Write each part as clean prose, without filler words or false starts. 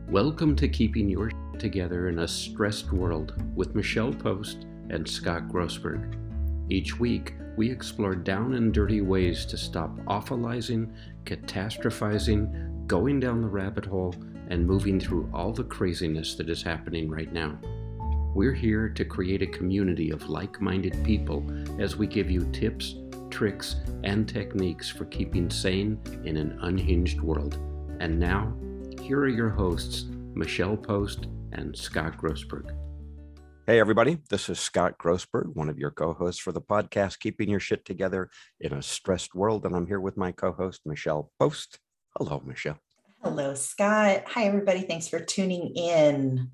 Welcome to Keeping Your Together in a Stressed World with Michelle Post and Scott Grossberg. Each week, we explore down and dirty ways to stop awfulizing, catastrophizing, going down the rabbit hole, and moving through all the craziness that is happening right now. We're here to create a community of like-minded people as we give you tips, tricks, and techniques for keeping sane in an unhinged world. And now, here are your hosts, Michelle Post and Scott Grossberg. Hey, everybody. This is Scott Grossberg, one of your co-hosts for the podcast, Keeping Your Shit Together in a Stressed World. And I'm here with my co-host, Michelle Post. Hello, Michelle. Hello, Scott. Hi, everybody. Thanks for tuning in.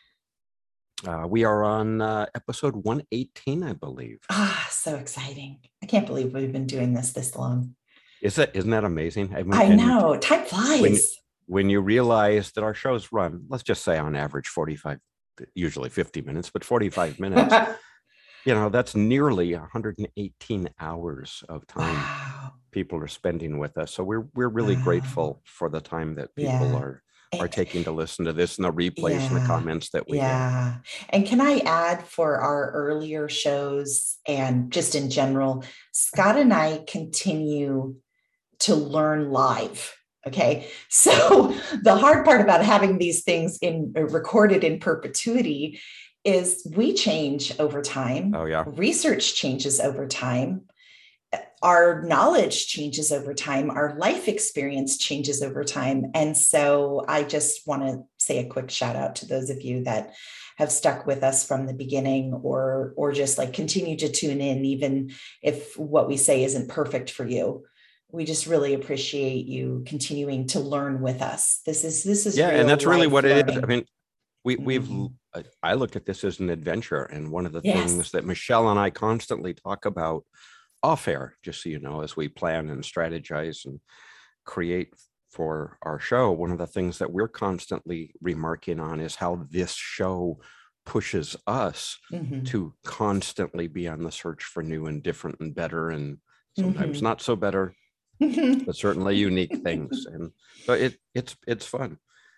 We are on episode 118, I believe. So exciting. I can't believe we've been doing this long. Isn't that amazing? I know. Time flies. When you realize that our shows run, let's just say on average 45, usually 50 minutes, but 45 minutes, that's nearly 118 hours of time people are spending with us. So we're really grateful for the time that people are taking to listen to this and the replays and the comments that we get. And can I add, for our earlier shows and just in general, Scott and I continue to learn live. Okay. So the hard part about having these things recorded in perpetuity is we change over time. Oh, yeah. Research changes over time. Our knowledge changes over time. Our life experience changes over time. And so I just want to say a quick shout out to those of you that have stuck with us from the beginning or just like continue to tune in, even if what we say isn't perfect for you. We just really appreciate you continuing to learn with us. This is and that's really what learning. it is. I mean, I look at this as an adventure, and one of the things that Michelle and I constantly talk about off air, just so you know, as we plan and strategize and create for our show, one of the things that we're constantly remarking on is how this show pushes us to constantly be on the search for new and different and better, and sometimes not so better, but certainly unique things. And so it's fun.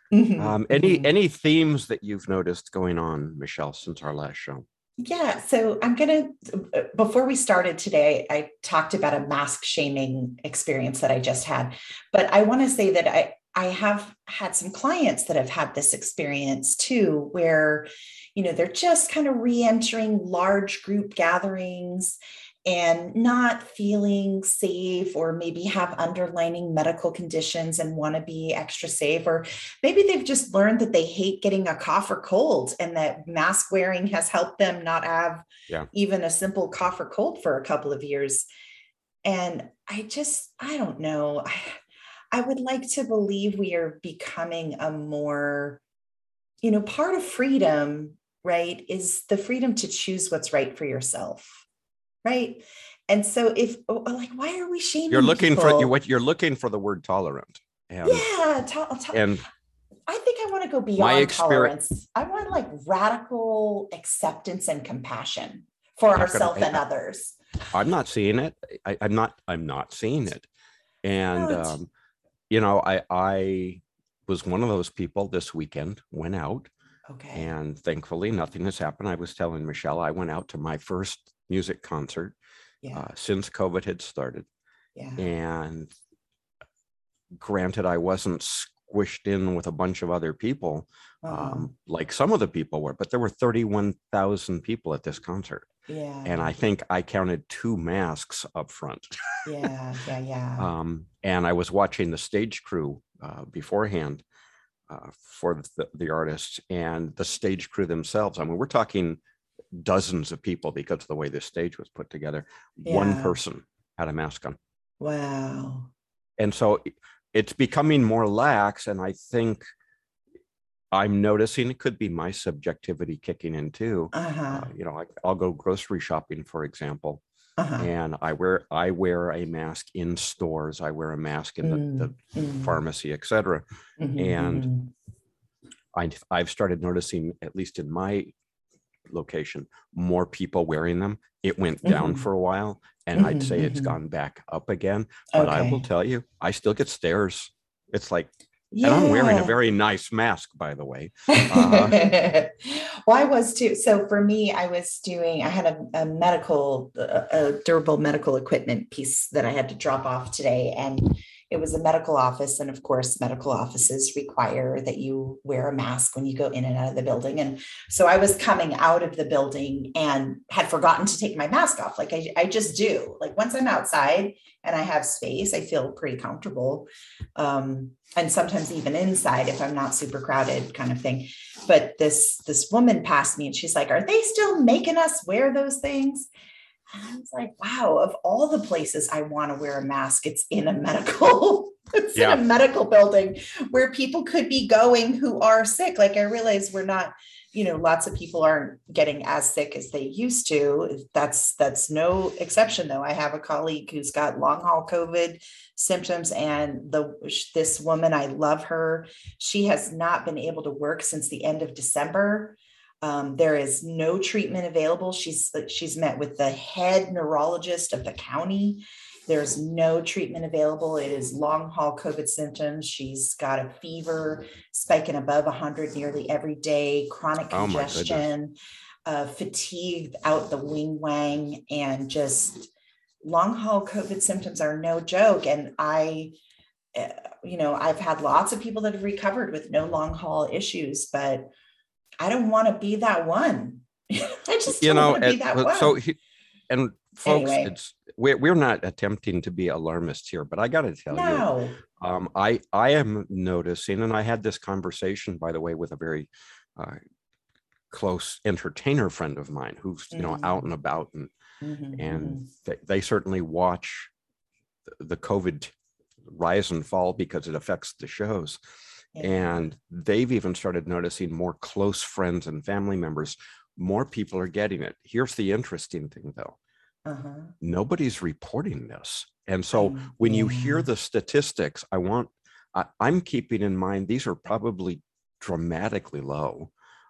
Any themes that you've noticed going on, Michelle, since our last show? Yeah. So before we started today, I talked about a mask shaming experience that I just had, but I want to say that I have had some clients that have had this experience too, where, they're just kind of re-entering large group gatherings and not feeling safe, or maybe have underlying medical conditions and want to be extra safe, or maybe they've just learned that they hate getting a cough or cold, and that mask wearing has helped them not have even a simple cough or cold for a couple of years. And I don't know. I would like to believe we are becoming a more, part of freedom, right, is the freedom to choose what's right for yourself. Right. And so why are we shaming You're looking people? you're looking for the word tolerant. And, and I think I want to go beyond tolerance. I want like radical acceptance and compassion for ourselves and others. I'm not seeing it. I'm not seeing it. And, I was one of those people this weekend, went out. Okay. And thankfully nothing has happened. I was telling Michelle, I went out to my first music concert since COVID had started. And granted, I wasn't squished in with a bunch of other people like some of the people were, but there were 31,000 people at this concert. And I think I counted 2 masks up front. And I was watching the stage crew beforehand for the artists and the stage crew themselves. I mean, we're talking dozens of people because of the way this stage was put together. One person had a mask on. Wow. And so it's becoming more lax. And I think I'm noticing it could be my subjectivity kicking in too. I'll go grocery shopping, for example, and I wear a mask in stores. I wear a mask in the pharmacy, etc. And I've started noticing, at least in my location, more people wearing them. It went down for a while, and I'd say it's gone back up again. But I will tell you, I still get stares. It's like, And I'm wearing a Yeah. very nice mask, by the way. Well, I was too. So for me, I had a a durable medical equipment piece that I had to drop off today. And it was a medical office. And of course, medical offices require that you wear a mask when you go in and out of the building. And so I was coming out of the building and had forgotten to take my mask off. Like I just do. Like once I'm outside and I have space, I feel pretty comfortable. And sometimes even inside if I'm not super crowded kind of thing. But this woman passed me and she's like, are they still making us wear those things? And I was like, wow, of all the places I want to wear a mask, it's in a medical, it's in a medical building where people could be going who are sick. Like I realize we're not, lots of people aren't getting as sick as they used to. That's no exception though. I have a colleague who's got long haul COVID symptoms, and this woman, I love her. She has not been able to work since the end of December. There is no treatment available. She's met with the head neurologist of the county. There's no treatment available. It is long haul COVID symptoms. She's got a fever spiking above 100 nearly every day, chronic congestion, fatigue out the wing wang, and just long haul COVID symptoms are no joke. And I've had lots of people that have recovered with no long haul issues, but I don't want to be that one. I just don't want to be that one. Folks, anyway. We're not attempting to be alarmists here, but I got to tell you, I am noticing, and I had this conversation, by the way, with a very close entertainer friend of mine who's out and about, and they certainly watch the COVID rise and fall because it affects the shows. Yeah. And they've even started noticing more close friends and family members. More people are getting it. Here's the interesting thing, though. Nobody's reporting this. And so when you hear the statistics, I'm keeping in mind, these are probably dramatically low.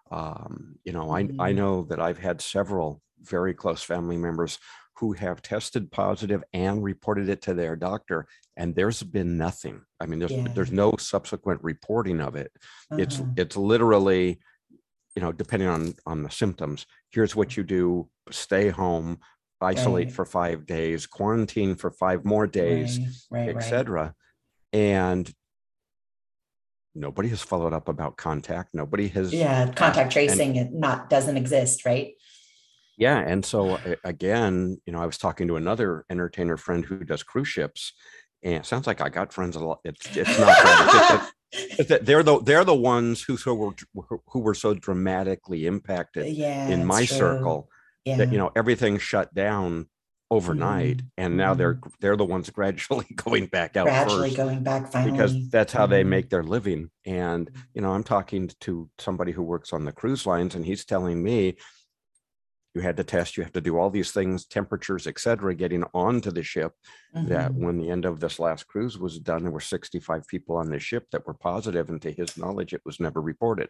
I know that I've had several very close family members who have tested positive and reported it to their doctor, and there's been nothing. I mean, there's no subsequent reporting of it. It's literally, depending on the symptoms, here's what you do: stay home, isolate for 5 days, quarantine for 5 more days, etc. And nobody has followed up about contact. Nobody has. Contact tracing doesn't exist, right? Yeah. And so again, I was talking to another entertainer friend who does cruise ships, and it sounds like I got friends a lot. It's not that. It's that they're the ones who were so dramatically impacted in my circle that everything shut down overnight, and now they're the ones gradually going back out first, going back finally, because that's how they make their living. And I'm talking to somebody who works on the cruise lines, and he's telling me, you had to test, you have to do all these things, temperatures, etc., getting onto the ship. That when the end of this last cruise was done, there were 65 people on the ship that were positive, and to his knowledge, it was never reported.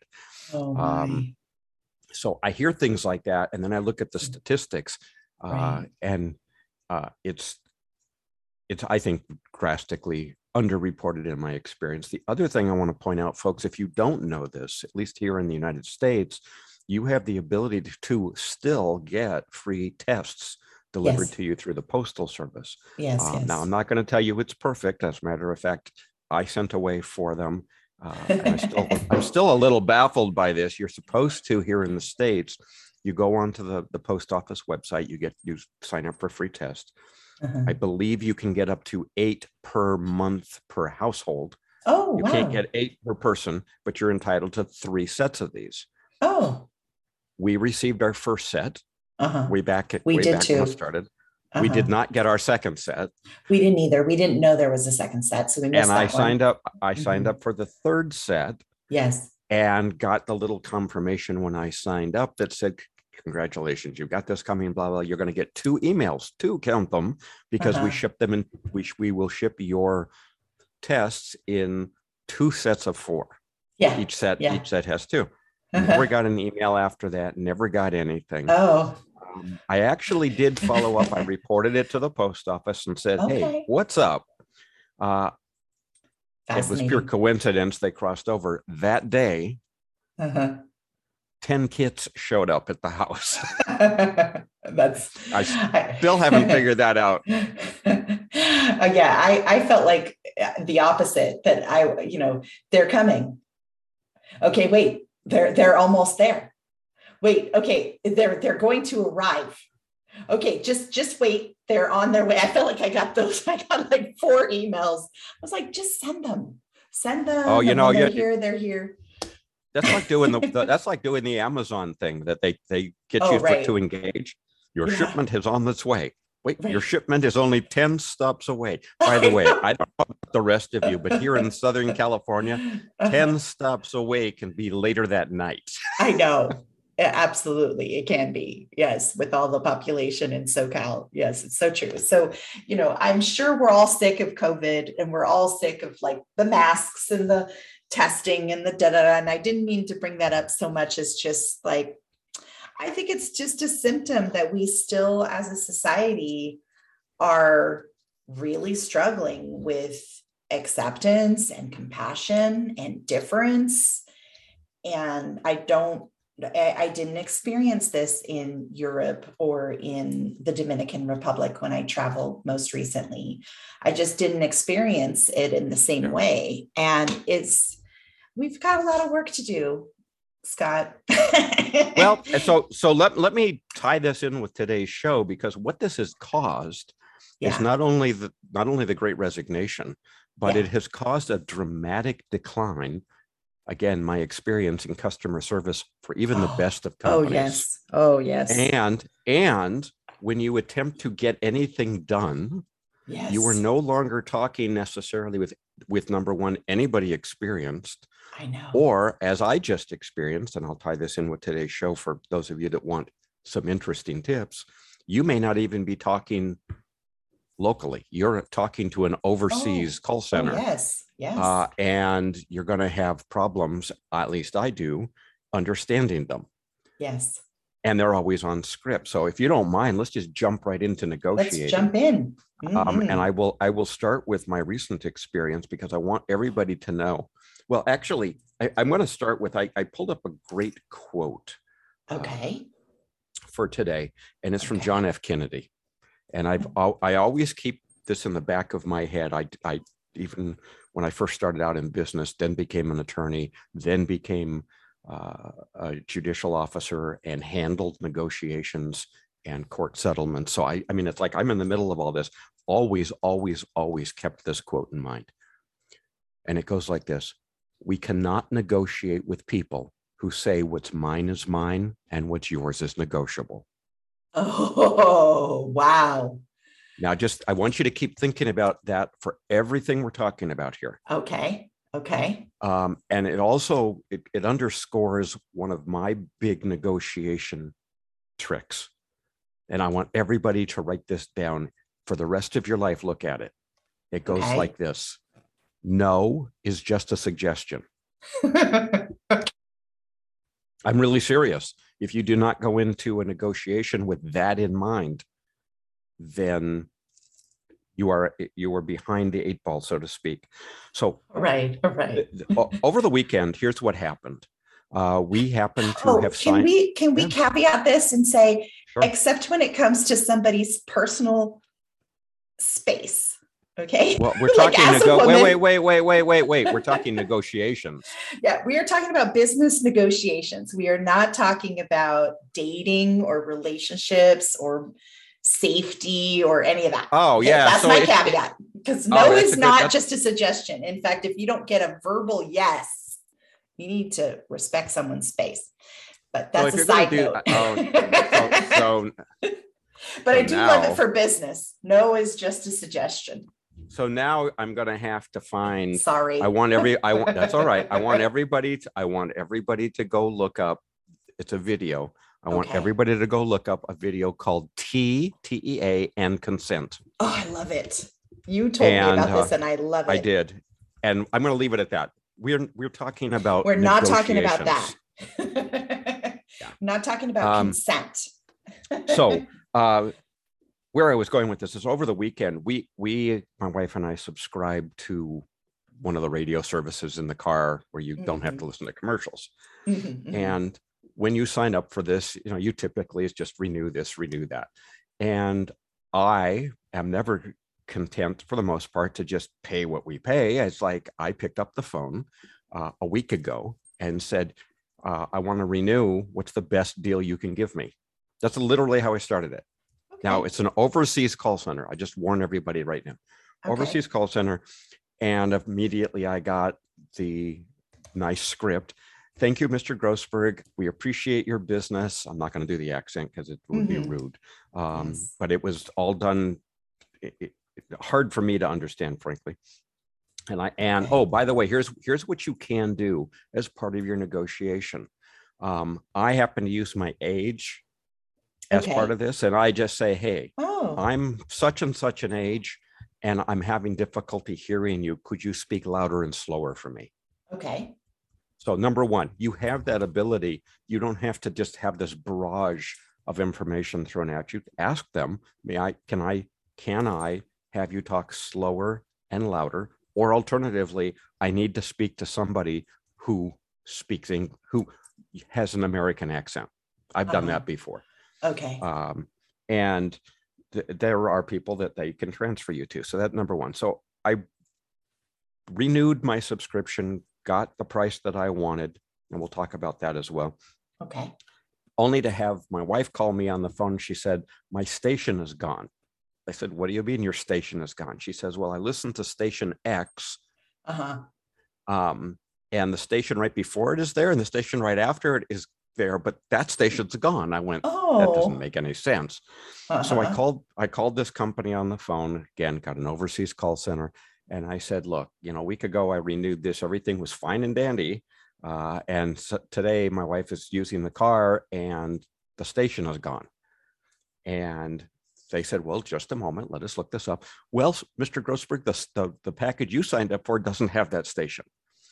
So I hear things like that, and then I look at the statistics, and it's I think drastically underreported in my experience. The other thing I want to point out, folks, if you don't know this, at least here in the United States, you have the ability to still get free tests delivered to you through the Postal Service. Now, I'm not going to tell you it's perfect. As a matter of fact, I sent away for them. And I'm still a little baffled by this. You're supposed to, here in the States, you go onto the post office website, you sign up for a free test. I believe you can get up to 8 per month per household. You can't get 8 per person, but you're entitled to 3 sets of these. We received our first set way back when it started. We did not get our second set. We didn't either. We didn't know there was a second set, so we missed that one. I signed up for the third set. Yes. And got the little confirmation when I signed up that said, congratulations, you've got this coming, blah, blah. You're going to get 2 emails, 2, count them, because we ship them in. We will ship your tests in 2 sets of 4. Yeah. Each set has 2. Never got an email after that. Never got anything. I actually did follow up. I reported it to the post office and said, hey, what's up? It was pure coincidence they crossed over that day. 10 kids showed up at the house. I still haven't figured that out. I felt like the opposite, that they're coming. Okay, wait, they're almost there. Wait, okay, they're going to arrive. Okay, just wait, they're on their way. I felt like I got like 4 emails. I was like, just send them. Oh, they're here. That's like doing that's like doing the Amazon thing that they get you to engage. Your shipment is on its way. Wait, your shipment is only 10 stops away. By the way, I don't know about the rest of you, but here in Southern California, 10 stops away can be later that night. I know. Absolutely. It can be. Yes. With all the population in SoCal. Yes, it's so true. So, I'm sure we're all sick of COVID, and we're all sick of like the masks and the testing and the da-da-da. And I didn't mean to bring that up so much as just like, I think it's just a symptom that we still as a society are really struggling with acceptance and compassion and difference. And I didn't experience this in Europe or in the Dominican Republic when I traveled most recently. I just didn't experience it in the same way. And we've got a lot of work to do, Scott. Well, so let me tie this in with today's show, because what this has caused is not only the Great Resignation, but it has caused a dramatic decline. Again, my experience in customer service for even the best of companies. Oh yes. And when you attempt to get anything done, you are no longer talking necessarily with number one, anybody experienced. I know. Or as I just experienced, and I'll tie this in with today's show for those of you that want some interesting tips, you may not even be talking locally. You're talking to an overseas call center. Yes. And you're going to have problems, at least I do, understanding them. Yes. And they're always on script. So if you don't mind, let's just jump right into negotiating. Let's jump in. And I will start with my recent experience, because I want everybody to know. Well, actually, I'm going to start with, I pulled up a great quote for today, and it's from John F. Kennedy. And I always keep this in the back of my head. I even when I first started out in business, then became an attorney, then became a judicial officer and handled negotiations and court settlements. So I mean, it's like I'm in the middle of all this, always kept this quote in mind. And it goes like this: we cannot negotiate with people who say what's mine is mine and what's yours is negotiable. Oh, wow. Now, I want you to keep thinking about that for everything we're talking about here. Okay. And it also, it underscores one of my big negotiation tricks. And I want everybody to write this down for the rest of your life. Look at it. It goes like this: no is just a suggestion. I'm really serious. If you do not go into a negotiation with that in mind, then you are behind the 8 ball, so to speak. So right. Over the weekend, here's what happened. We happen to have signed. Can we caveat this and say, except when it comes to somebody's personal space? Okay. Well, we're talking wait. We're talking negotiations. Yeah, we are talking about business negotiations. We are not talking about dating or relationships or safety or any of that. Oh, okay, yeah. That's my caveat, because no is not just a suggestion. In fact, if you don't get a verbal yes, you need to respect someone's space. But that's a side note. But I do love it for business. No is just a suggestion. So now I'm going to have to find. Sorry. That's all right. I want everybody to go look up. It's a video. I want everybody to go look up a video called TEA and consent. Oh, I love it. You told me about this, and I love it. I did, and I'm going to leave it at that. We're talking about. We're not talking about that. Not talking about consent. So. Where I was going with this is over the weekend, we my wife and I subscribed to one of the radio services in the car where you don't have to listen to commercials. And when you sign up for this, you typically is just renew this, renew that. And I am never content for the most part to just pay what we pay. It's like I picked up the phone a week ago and said, I want to renew. What's the best deal you can give me? That's literally how I started it. Okay. Now it's an overseas call center. I just warn everybody right now. Okay. Overseas call center. And immediately I got the nice script. Thank you, Mr. Grossberg. We appreciate your business. I'm not going to do the accent because it would be rude. Yes. But it was all done hard for me to understand, frankly. And oh, by the way, here's what you can do as part of your negotiation. I happen to use my age as part of this, and I just say, hey, I'm such and such an age, and I'm having difficulty hearing you. Could you speak louder and slower for me? Okay. So number one, you have that ability. You don't have to just have this barrage of information thrown at you. Ask them, can I have you talk slower and louder? Or alternatively, I need to speak to somebody who has an American accent. I've done that before. Okay. And there are people that they can transfer you to. So that's number one. So I renewed my subscription, got the price that I wanted, and we'll talk about that as well. Okay. Only to have my wife call me on the phone. She said, my station is gone. I said, what do you mean your station is gone? She says, well, I listened to station X. And the station right before it is there, and the station right after it is there, but that station's gone. I went, that doesn't make any sense. So I called this company on the phone, again, got an overseas call center. And I said, look, a week ago, I renewed this. Everything was fine and dandy. And so today my wife is using the car and the station is gone. And they said, well, just a moment. Let us look this up. Well, Mr. Grossberg, the package you signed up for doesn't have that station.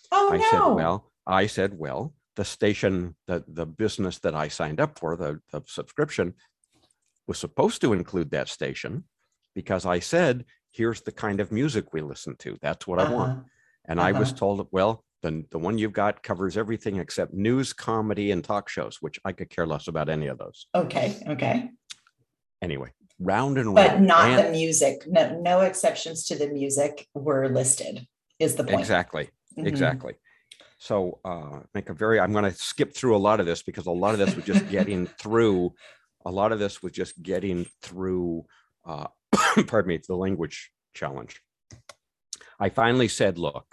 I said, well, the station, the business that I signed up for, the subscription, was supposed to include that station because I said, here's the kind of music we listen to. That's what I want. And I was told, well, the one you've got covers everything except news, comedy, and talk shows, which I could care less about any of those. Okay. Anyway. Round and round. But not the music. No exceptions to the music were listed, is the point. Exactly. So I'm going to skip through a lot of this because a lot of this was just getting through, pardon me, the language challenge. I finally said, look,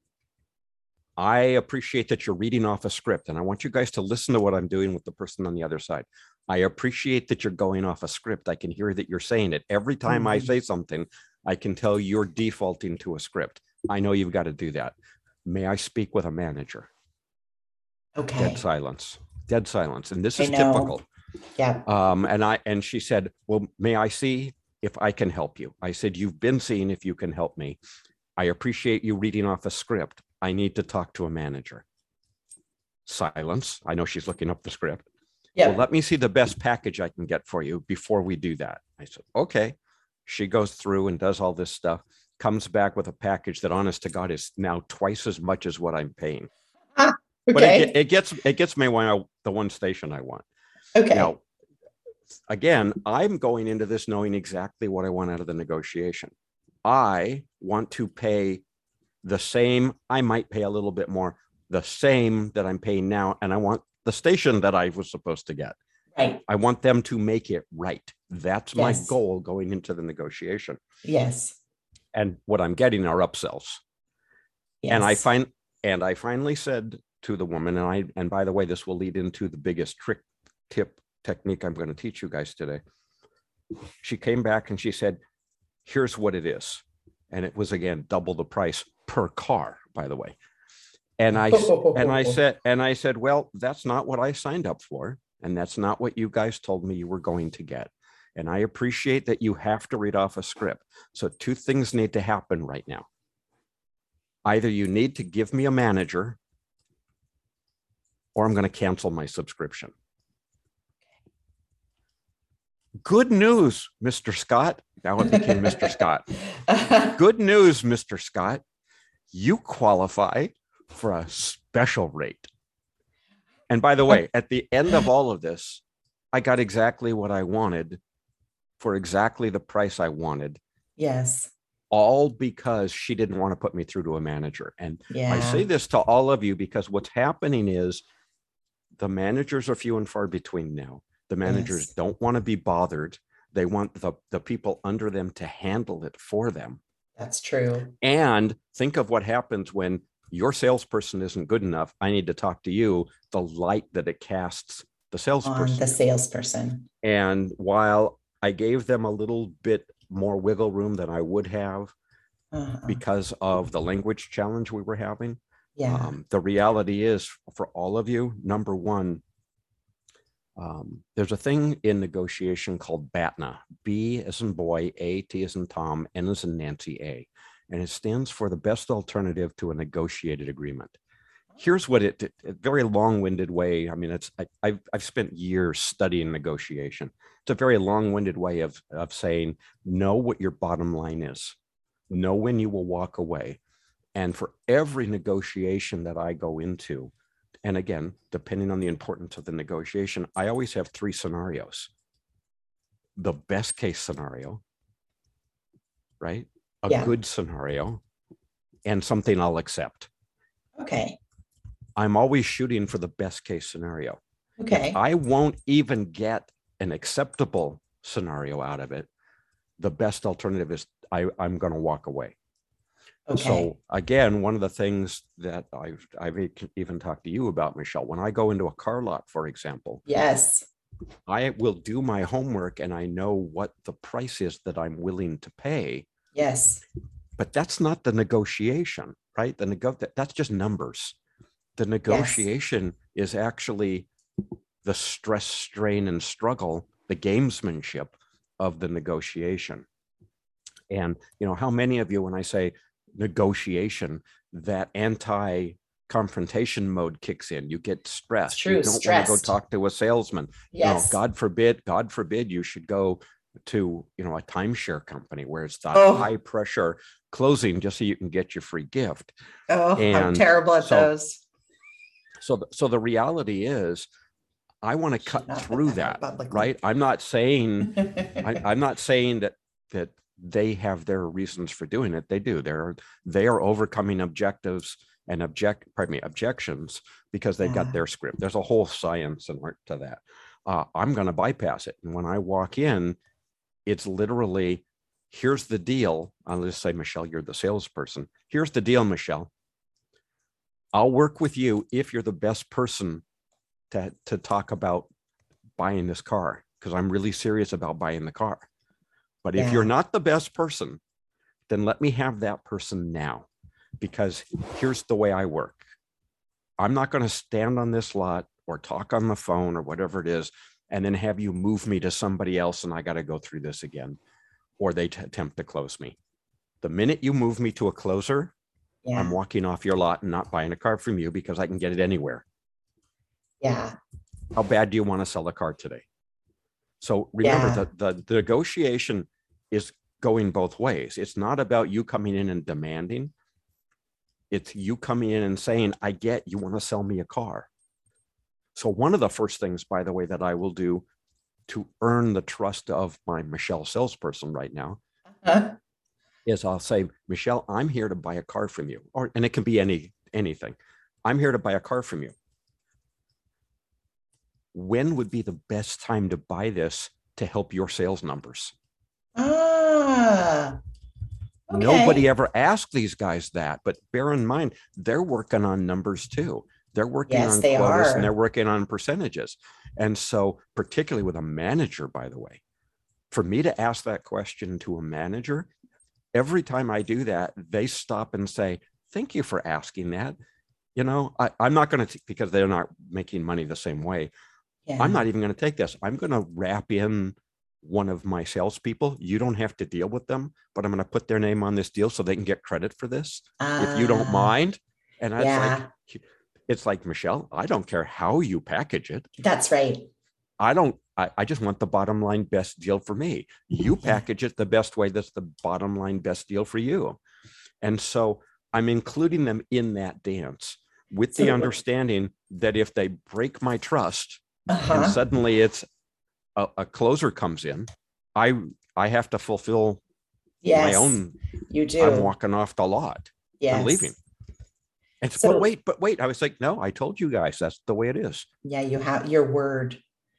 I appreciate that you're reading off a script, and I want you guys to listen to what I'm doing with the person on the other side. I appreciate that you're going off a script. I can hear that you're saying it. Every time I say something, I can tell you're defaulting to a script. I know you've got to do that. May I speak with a manager? Okay. Dead silence. And this is typical. Yeah. And she said, well, may I see if I can help you? I said, you've been seeing if you can help me. I appreciate you reading off a script. I need to talk to a manager. Silence. I know she's looking up the script. Yeah. Well, let me see the best package I can get for you before we do that. I said, okay. She goes through and does all this stuff, comes back with a package that, honest to God, is now twice as much as what I'm paying. Okay. But it gets me the one station I want. Okay. Now, again, I'm going into this knowing exactly what I want out of the negotiation. I want to pay the same. I might pay a little bit more, the same that I'm paying now. And I want the station that I was supposed to get. Right. I want them to make it right. That's my goal going into the negotiation. Yes. And what I'm getting are upsells. Yes. And I finally said to the woman, and by the way, this will lead into the biggest technique I'm going to teach you guys today. She came back and she said, here's what it is. And it was, again, double the price per car, by the way. And I said, well, that's not what I signed up for. And that's not what you guys told me you were going to get. And I appreciate that you have to read off a script. So two things need to happen right now. Either you need to give me a manager, or I'm going to cancel my subscription. Good news, Mr. Scott. Now it became Mr. Scott. Good news, Mr. Scott. you qualify for a special rate. And by the way, at the end of all of this, I got exactly what I wanted for exactly the price I wanted. Yes. All because she didn't want to put me through to a manager. And Yeah. I say this to all of you because what's happening is the managers are few and far between now. The managers don't want to be bothered. They want the people under them to handle it for them. That's true. And think of what happens when your salesperson isn't good enough. I need to talk to you, the light that it casts the salesperson. On the salesperson. And while I gave them a little bit more wiggle room than I would have because of the language challenge we were having, the reality is for all of you, number one, there's a thing in negotiation called BATNA, B as in boy, A, T as in Tom, N as in Nancy, A. And it stands for the best alternative to a negotiated agreement. Here's what a very long-winded way. I mean, I've spent years studying negotiation. It's a very long-winded way of saying, know what your bottom line is, know when you will walk away. And for every negotiation that I go into, and again, depending on the importance of the negotiation, I always have 3 scenarios. The best case scenario, right? A good scenario, and something I'll accept. Okay. I'm always shooting for the best case scenario. Okay. If I won't even get an acceptable scenario out of it, the best alternative is I'm going to walk away. Okay. So again, one of the things that I've even talked to you about, Michelle, when I go into a car lot, for example, yes, I will do my homework and I know what the price is that I'm willing to pay. Yes. But that's not the negotiation, right? That's just numbers. The negotiation is actually the stress, strain, and struggle, the gamesmanship of the negotiation. And, how many of you, when I say negotiation, that anti-confrontation mode kicks in, you get stressed. True, you don't want to go talk to a salesman. Yes. God forbid you should go to, a timeshare company where it's that high pressure closing just so you can get your free gift. I'm terrible at those. So the reality is, I want to cut through that, right? I'm not saying, I'm not saying that they have their reasons for doing it. They do. They are overcoming objectives and objections because they've got their script. There's a whole science and art to that. I'm going to bypass it. And when I walk in, it's literally, here's the deal. I'll just say, Michelle, you're the salesperson. Here's the deal, Michelle. I'll work with you if you're the best person to talk about buying this car, because I'm really serious about buying the car. But if you're not the best person, then let me have that person now, because here's the way I work. I'm not going to stand on this lot or talk on the phone or whatever it is, and then have you move me to somebody else and I got to go through this again, or they attempt to close me. The minute you move me to a closer, I'm walking off your lot and not buying a car from you because I can get it anywhere. Yeah. How bad do you want to sell a car today? So remember, the negotiation is going both ways. It's not about you coming in and demanding. It's you coming in and saying, I get you want to sell me a car. So one of the first things, by the way, that I will do to earn the trust of my Michelle salesperson right now is I'll say, Michelle, I'm here to buy a car from you. And it can be anything. I'm here to buy a car from you. When would be the best time to buy this to help your sales numbers? Okay. Nobody ever asked these guys that, but bear in mind, they're working on numbers too. They're working on quotas and they're working on percentages. And so particularly with a manager, by the way, for me to ask that question to a manager, every time I do that, they stop and say, thank you for asking that. I'm not going to, because they're not making money the same way. I'm not even going to take this. I'm going to wrap in one of my salespeople. You don't have to deal with them, but I'm going to put their name on this deal so they can get credit for this, if you don't mind. And it's like, Michelle, I don't care how you package it. That's right. I just want the bottom line best deal for me. You package it the best way that's the bottom line best deal for you. And so I'm including them in that dance with So the understanding that if they break my trust and uh-huh. suddenly it's a closer comes in, I have to fulfill my Yes, own. you I'm do. walking off the lot. I'm leaving. Yes. And So but wait. I was like, no, I told you guys that's the way it is. yeah, you have your word.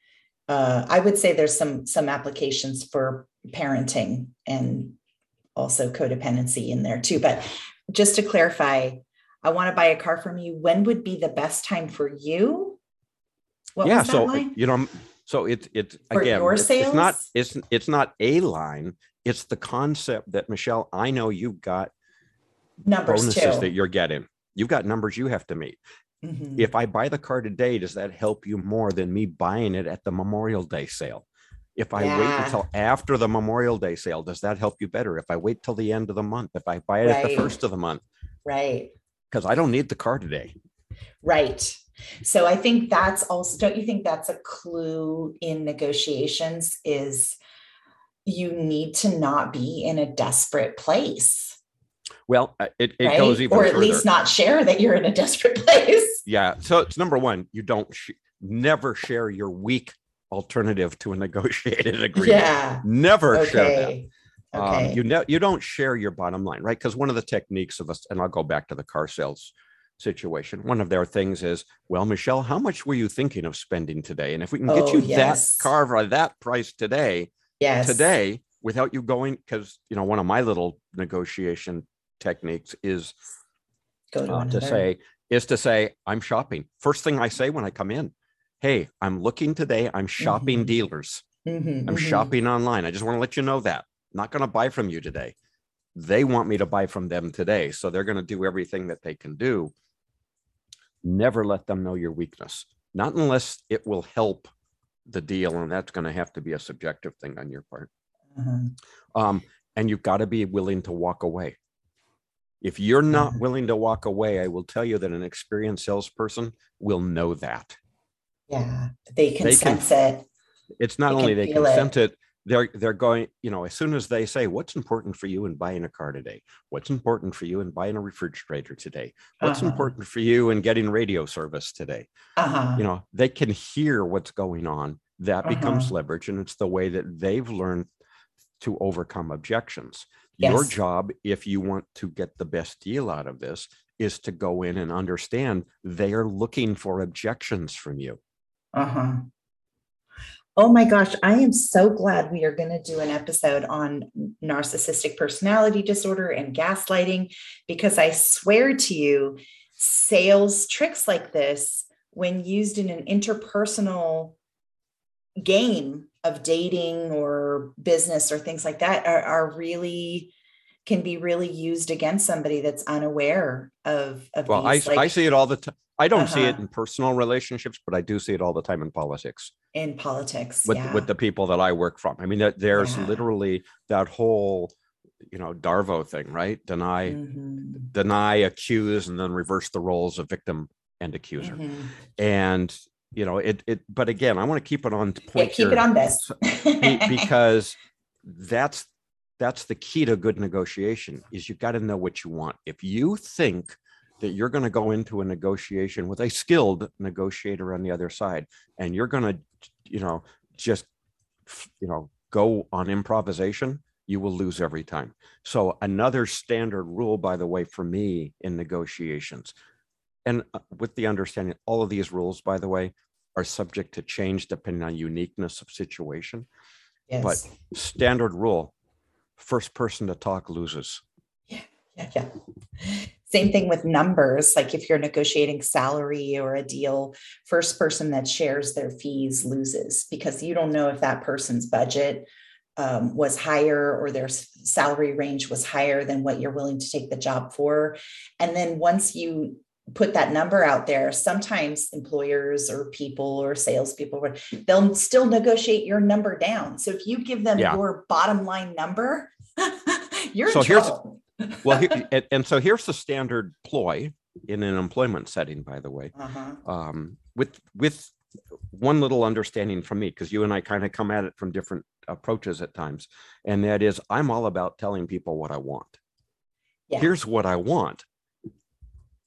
I would say there's some applications for parenting and also codependency in there too. But just to clarify, I want to buy a car from you. When would be the best time for you? What Yeah. was that So, line? so it's For again, your sales? it's not a line. It's the concept that, Michelle, I know you've got Numbers bonuses that too. you're getting. You've got numbers you have to meet. Mhm. If I buy the car today, does that help you more than me buying it at the Memorial Day sale? If I wait Yeah, until after the Memorial Day sale, does that help you better? If I wait till the end of the month, if I buy it at the right, first of the month, right, because I don't need the car today. right. So I think that's also, don't you think that's a clue in negotiations is you need to not be in a desperate place, Well, it goes right? even Or at further. least not share that you're in a desperate place. Yeah. So it's number one, you don't never share your weak alternative to a negotiated agreement. Yeah. Never share that. Okay. You don't share your bottom line, right? Because one of the techniques of us, and I'll go back to the car sales situation. One of their things is, well, Michelle, how much were you thinking of spending today? And if we can get Oh, you that yes. car for that price today, Yes. without you going, because one of my little negotiation techniques is Go to another. to say, I'm shopping. First thing I say when I come in, hey, I'm looking today. I'm shopping dealers. I'm shopping online. I just want to let you know that. I'm not going to buy from you today. They want me to buy from them today. So they're going to do everything that they can do. Never let them know your weakness, not unless it will help the deal. And that's going to have to be a subjective thing on your part. And you've got to be willing to walk away. If you're not willing to walk away, I will tell you that an experienced salesperson will know that. Yeah, they can sense it. It's not only they can sense it, they're going, as soon as they say, what's important for you in buying a car today? What's important for you in buying a refrigerator today? What's important for you in getting radio service today? They can hear what's going on. That becomes leverage. And it's the way that they've learned to overcome objections. Yes. Your job, if you want to get the best deal out of this, is to go in and understand they are looking for objections from you. Oh my gosh, I am so glad we are going to do an episode on narcissistic personality disorder and gaslighting, because I swear to you, sales tricks like this, when used in an interpersonal game of dating or business or things like that, are really, can be really used against somebody that's unaware of well, these. I see it all the time. I don't see it in personal relationships, but I do see it all the time in politics. In politics, with the people that I work from. I mean, there's literally that whole, Darvo thing, right? Deny, accuse, and then reverse the roles of victim and accuser. And but again, I want to keep it on point. Yeah, keep it on this. Because that's the key to good negotiation, is you got to know what you want. If you think that you're going to go into a negotiation with a skilled negotiator on the other side, and you're going to, just, go on improvisation, you will lose every time. So another standard rule, by the way, for me in negotiations, and with the understanding, all of these rules, by the way, are subject to change depending on uniqueness of situation. Yes. But standard rule, first person to talk loses. Yeah. Same thing with numbers. Like if you're negotiating salary or a deal, first person that shares their fees loses, because you don't know if that person's budget was higher or their salary range was higher than what you're willing to take the job for. And then once you put that number out there, sometimes employers or people or salespeople, they'll still negotiate your number down. So if you give them your bottom line number, you're in trouble. And so here's the standard ploy in an employment setting, by the way, with one little understanding from me, because you and I kind of come at it from different approaches at times. And that is, I'm all about telling people what I want. Yeah. Here's what I want.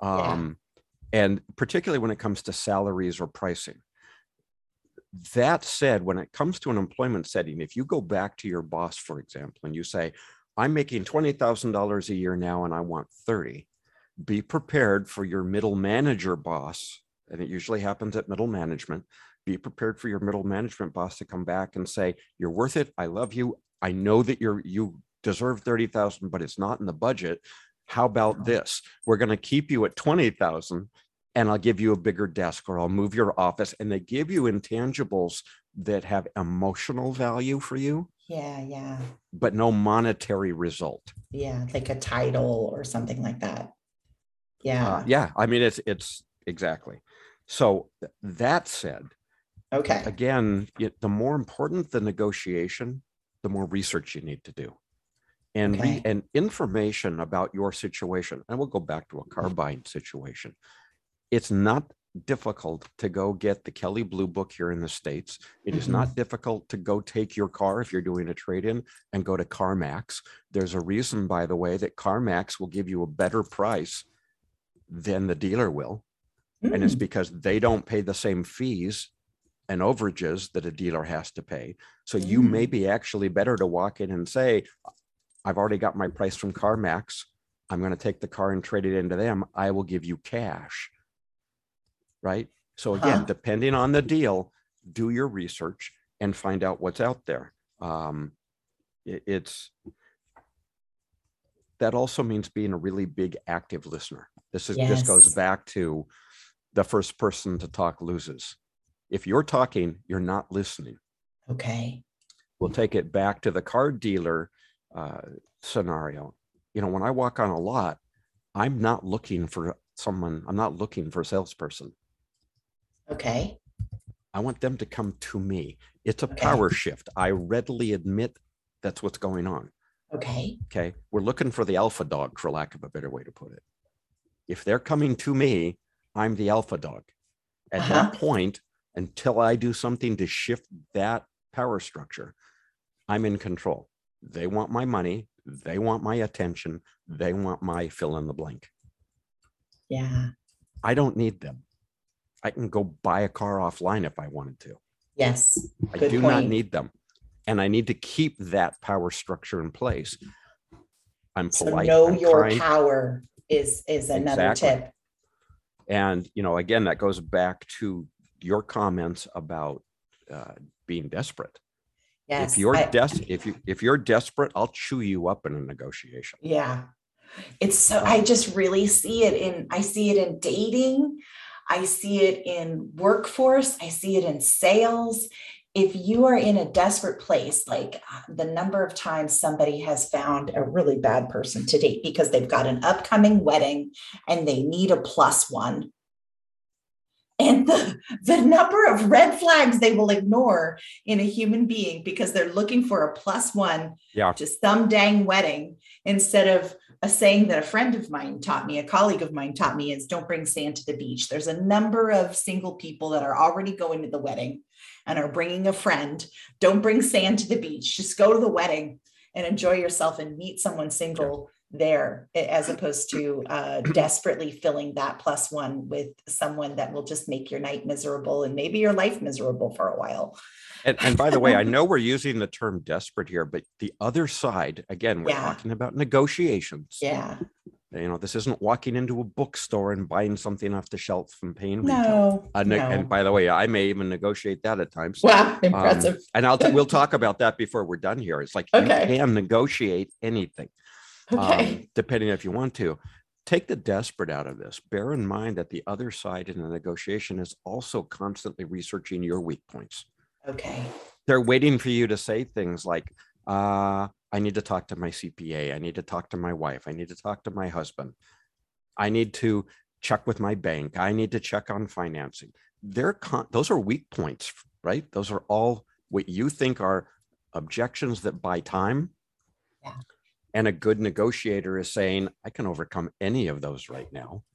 Yeah. And particularly when it comes to salaries or pricing. That said, when it comes to an employment setting, if you go back to your boss, for example, and you say, I'm making $20,000 a year now and I want 30, be prepared for your middle manager boss, and it usually happens at middle management. Be prepared for your middle management boss to come back and say, you're worth it. I love you. I know that you deserve 30,000, but it's not in the budget. How about this? We're going to keep you at 20,000 and I'll give you a bigger desk, or I'll move your office. And they give you intangibles that have emotional value for you. Yeah. But no monetary result. Yeah. Like a title or something like that. Yeah. Yeah. I mean, it's exactly. So that said, okay. Again, the more important the negotiation, the more research you need to do. And, and information about your situation. And we'll go back to a car buying situation. It's not difficult to go get the Kelley Blue Book here in the States. It is not difficult to go take your car if you're doing a trade-in and go to CarMax. There's a reason, by the way, that CarMax will give you a better price than the dealer will. And it's because they don't pay the same fees and overages that a dealer has to pay. So you may be actually better to walk in and say, I've already got my price from CarMax. I'm going to take the car and trade it into them. I will give you cash. Right? So again, depending on the deal, do your research and find out what's out there. That also means being a really big active listener. This goes back to the first person to talk loses. If you're talking, you're not listening. Okay. We'll take it back to the car dealer scenario. When I walk on a lot, I'm not looking for someone. I'm not looking for a salesperson. Okay. I want them to come to me. It's a power shift. I readily admit that's what's going on. Okay. We're looking for the alpha dog, for lack of a better way to put it. If they're coming to me, I'm the alpha dog. At that point, until I do something to shift that power structure, I'm in control. They want my money. They want my attention. They want my fill in the blank. Yeah. I don't need them. I can go buy a car offline if I wanted to. Yes. I do not need them. And I need to keep that power structure in place. I'm polite. So know your power is another tip. And, again, that goes back to your comments about being desperate. Yes. If you're desperate, I'll chew you up in a negotiation. Yeah. It's so, I just really see it I see it in dating. I see it in workforce. I see it in sales. If you are in a desperate place, like the number of times somebody has found a really bad person to date because they've got an upcoming wedding and they need a plus one. And the number of red flags they will ignore in a human being because they're looking for a plus one to some dang wedding, instead of a saying that a friend of mine taught me, a colleague of mine taught me, is don't bring sand to the beach. There's a number of single people that are already going to the wedding and are bringing a friend. Don't bring sand to the beach. Just go to the wedding and enjoy yourself and meet someone single there, as opposed to desperately filling that plus one with someone that will just make your night miserable and maybe your life miserable for a while. And by the way, I know we're using the term desperate here, but the other side, again, we're talking about negotiations. Yeah. This isn't walking into a bookstore and buying something off the shelf and paying retail. No. And by the way, I may even negotiate that at times. Wow, impressive. And we'll talk about that before we're done here. It's like you can negotiate anything. Depending if you want to. Take the desperate out of this. Bear in mind that the other side in the negotiation is also constantly researching your weak points. They're waiting for you to say things like, I need to talk to my CPA. I need to talk to my wife. I need to talk to my husband. I need to check with my bank. I need to check on financing. Those are weak points, right? Those are all what you think are objections that buy time. Yeah. And a good negotiator is saying, I can overcome any of those right now.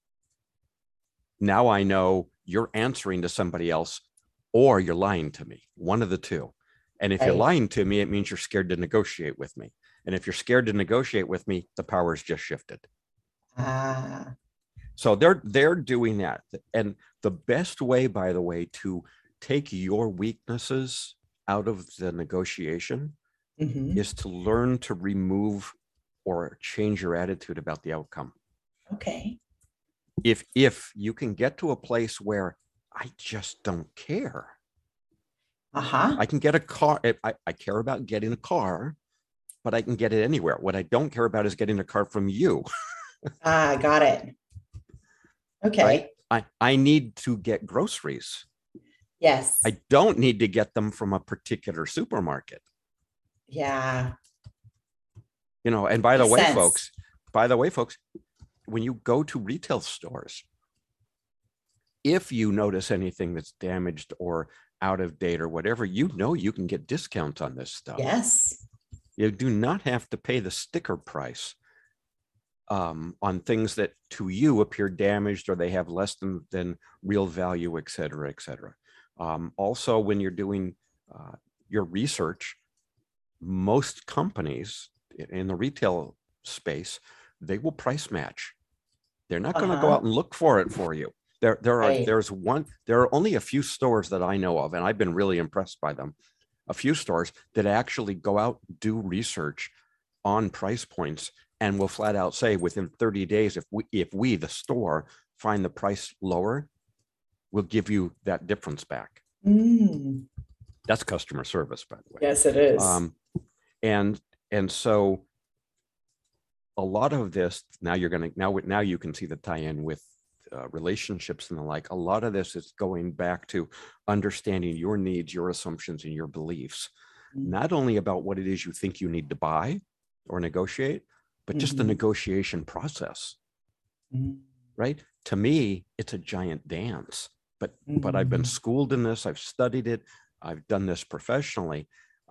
Now I know you're answering to somebody else or you're lying to me, one of the two. And if you're lying to me, it means you're scared to negotiate with me. And if you're scared to negotiate with me, the power's just shifted. So they're doing that. And the best way, by the way, to take your weaknesses out of the negotiation is to learn to remove or change your attitude about the outcome. Okay. If you can get to a place where I just don't care. I can get a car. I care about getting a car, but I can get it anywhere. What I don't care about is getting a car from you. Got it. Okay. Right? I need to get groceries. Yes. I don't need to get them from a particular supermarket. Yeah. You know, and by the way, folks, when you go to retail stores, if you notice anything that's damaged or out of date or whatever, you know, you can get discounts on this stuff. Yes. You do not have to pay the sticker price on things that to you appear damaged or they have less than real value, et cetera, et cetera. Also, when you're doing your research, most companies in the retail space, they will price match. They're not going to go out and look for it for you. There are only a few stores that I know of, and I've been really impressed by them. A few stores that actually go out, do research on price points, and will flat out say within 30 days, if we the store find the price lower, we'll give you that difference back. That's customer service, by the way. Yes, it is. And so a lot of this now you can see the tie-in with relationships and the like. A lot of this is going back to understanding your needs, your assumptions, and your beliefs, not only about what it is you think you need to buy or negotiate, but just the negotiation process, right? To me, it's a giant dance, but I've been schooled in this. I've studied it. I've done this professionally.